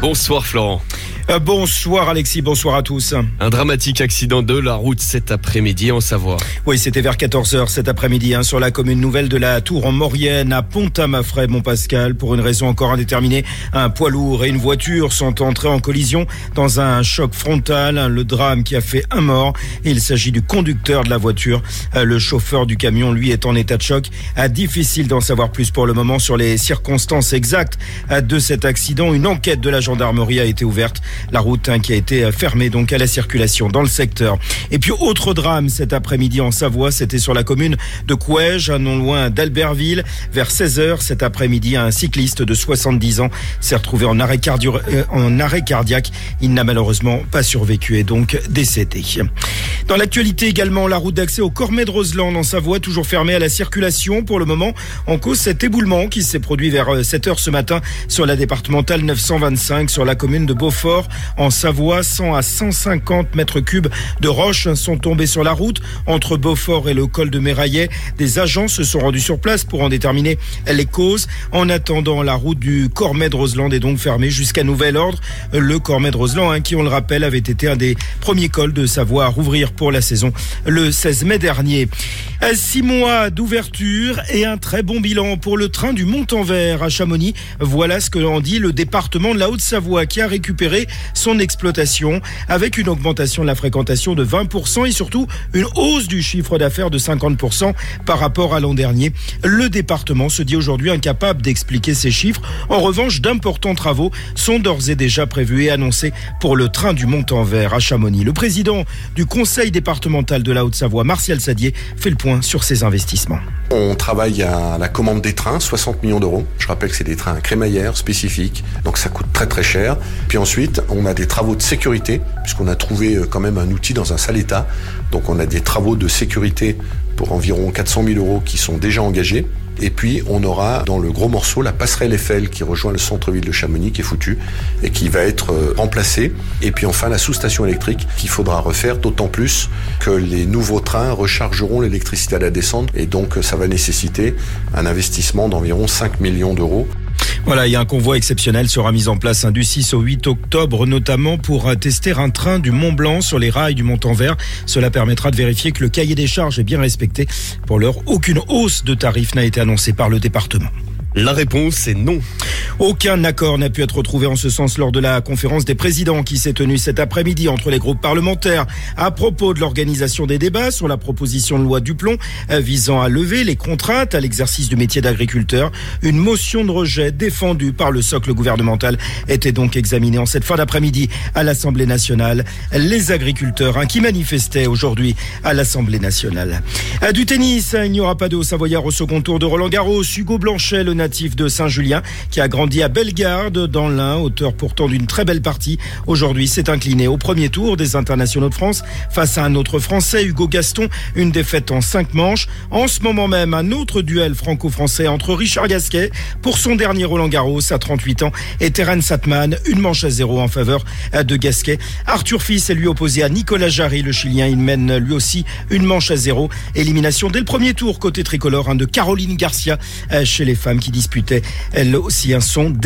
Bonsoir Florent. Bonsoir Alexis, bonsoir à tous. Un dramatique accident de la route cet après-midi en Savoie. Oui, c'était vers 14h cet après-midi sur la commune nouvelle de la Tour en Maurienne à Pont-à-Mafray, Montpascal. Pour une raison encore indéterminée, un poids lourd et une voiture sont entrés en collision dans un choc frontal. Le drame qui a fait un mort. Il s'agit du conducteur de la voiture. Le chauffeur du camion, lui, est en état de choc. Difficile d'en savoir plus pour le moment sur les circonstances exactes de cet accident. Une enquête de la gendarmerie a été ouverte. La route qui a été fermée donc à la circulation dans le secteur. Et puis autre drame cet après-midi en Savoie, c'était sur la commune de Couèges, non loin d'Albertville. Vers 16h cet après-midi, un cycliste de 70 ans s'est retrouvé en arrêt cardiaque. Il n'a malheureusement pas survécu et donc décédé. Dans l'actualité également, la route d'accès au Cormet de Roseland en Savoie, toujours fermée à la circulation pour le moment, en cause cet éboulement qui s'est produit vers 7h ce matin sur la départementale 925 sur la commune de Beaufort. En Savoie, 100 à 150 mètres cubes de roches sont tombés sur la route entre Beaufort et le col de Méraillet. Des agents se sont rendus sur place pour en déterminer les causes. En attendant, la route du Cormet de Roseland est donc fermée jusqu'à nouvel ordre. Le Cormet de Roseland, qui on le rappelle, avait été un des premiers cols de Savoie à rouvrir pour la saison le 16 mai dernier. 6 mois d'ouverture et un très bon bilan pour le train du Mont-en-Vert à Chamonix. Voilà ce que en dit le département de la Haute-Savoie qui a récupéré son exploitation avec une augmentation de la fréquentation de 20% et surtout une hausse du chiffre d'affaires de 50% par rapport à l'an dernier. Le département se dit aujourd'hui incapable d'expliquer ces chiffres. En revanche, d'importants travaux sont d'ores et déjà prévus et annoncés pour le train du Mont-en-Vert à Chamonix. Le président du conseil départemental de la Haute-Savoie, Martial Sadier, fait le point sur ces investissements. On travaille à la commande des trains, 60 millions d'euros. Je rappelle que c'est des trains crémaillères spécifiques, donc ça coûte très très cher. Puis ensuite, on a des travaux de sécurité, puisqu'on a trouvé quand même un outil dans un sale état. Donc on a des travaux de sécurité pour environ 400 000 euros qui sont déjà engagés. Et puis on aura dans le gros morceau la passerelle Eiffel qui rejoint le centre-ville de Chamonix qui est foutue et qui va être remplacée. Et puis enfin la sous-station électrique qu'il faudra refaire, d'autant plus que les nouveaux trains rechargeront l'électricité à la descente et donc ça va nécessiter un investissement d'environ 5 millions d'euros. Voilà, il y a un convoi exceptionnel sera mis en place du 6 au 8 octobre, notamment pour tester un train du Mont-Blanc sur les rails du Mont-en-Vert. Cela permettra de vérifier que le cahier des charges est bien respecté. Pour l'heure, aucune hausse de tarifs n'a été annoncée par le département. La réponse est non. Aucun accord n'a pu être trouvé en ce sens lors de la conférence des présidents qui s'est tenue cet après-midi entre les groupes parlementaires à propos de l'organisation des débats sur la proposition de loi Duplon visant à lever les contraintes à l'exercice du métier d'agriculteur. Une motion de rejet défendue par le socle gouvernemental était donc examinée en cette fin d'après-midi à l'Assemblée nationale. Les agriculteurs qui manifestaient aujourd'hui à l'Assemblée nationale. Du tennis, il n'y aura pas de Haut-Savoyard au second tour de Roland-Garros. Hugo Blanchet, le natif de Saint-Julien, qui a grandi à Bellegarde dans l'Ain, auteur pourtant d'une très belle partie. Aujourd'hui, s'est incliné au premier tour des internationaux de France face à un autre Français, Hugo Gaston, une défaite en 5 manches. En ce moment même, un autre duel franco-français entre Richard Gasquet pour son dernier Roland-Garros à 38 ans et Terence Atman, une manche à 0 en faveur de Gasquet. Arthur Fils est lui opposé à Nicolas Jarry, le Chilien. Il mène lui aussi une manche à 0. Élimination dès le premier tour côté tricolore de Caroline Garcia chez les femmes qui disputaient elle aussi son